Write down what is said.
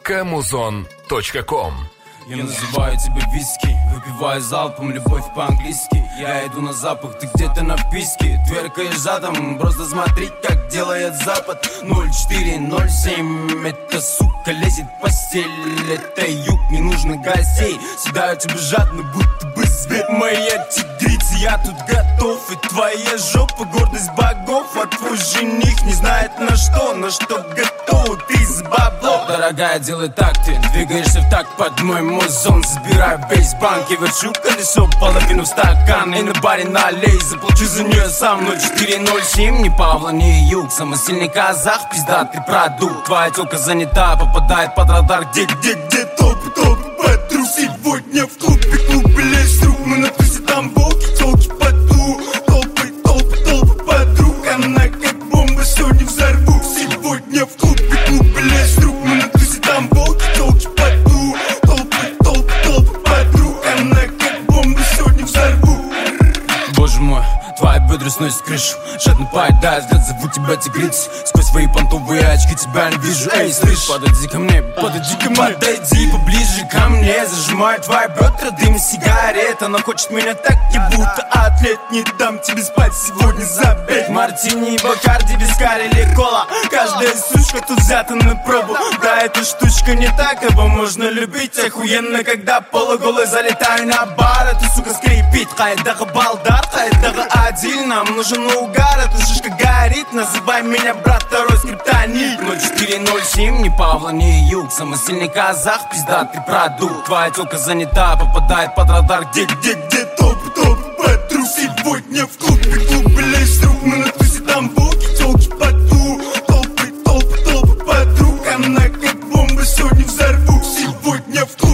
Kamuzon.com. Я называю тебя виски, выпиваю залпом, любовь по-английски. Я иду на запах, ты где-то на вписке. Тверкаешь задом, просто смотри, как делает Запад. 0407, эта сука лезет в постель. Это юг, не нужно гостей. Съедаю тебя жадно, будто бы свет. Моя тигрица, я тут готов. И твоя жопа, гордость богов. А твой жених не знает на что готов. Ты за бабло. Дорогая, делай так, ты двигаешься в такт под мой музон. Забираю весь банк и верчу колесо, половину в стакан. И на баре налей, заплачу за нее сам. 0407, ни Павла, ни Юг. Самый сильный казах, пиздатый продукт. Твоя тёлка занята, попадает под радар. Где топ, подруг. Сегодня в клубе лезь друг. Мы на тусе, там волки, тёлки поту. Толпы подруг. Она как бомба, сегодня взорву. Сегодня в клубе лезь друг. Мы на тусе, там волки, тёлки поту. Толпы подруг. Она как бомба, сегодня взорву. Боже мой, твои бедра сносят крышу. Жадно поедая взгляд, зову тебя тигрицей. Сквозь свои понтовые очки тебя не вижу. Эй, слышь, подойди ко мне, подойди поближе ко мне. Зажимаю твои бедра, дым сигарет. Она хочет меня так, я будто атлет. Не дам тебе спать сегодня, забей. Мартини, Бакарди, вискарь или кола. Каждая сучка тут взята на пробу. Да, эта штучка не так, его можно любить охуенно, когда полуголый залетаю на бар. Эта сука скрипит, хайдага балдар, хайдага адиль. Нам нужен угар, эта шишка горит. Называй меня брат, второй скриптонит. 0407, ни Павла, ни Юг. Самый сильный казах, пиздатый продукт. Твоя тёлка занята, попадает под радар. Где топ, подруг. Сегодня в клубе лезь друг. Мы на тусе, там волки, тёлки поту. Толпы подруг. Она как бомба, сегодня взорву. Сегодня в клубе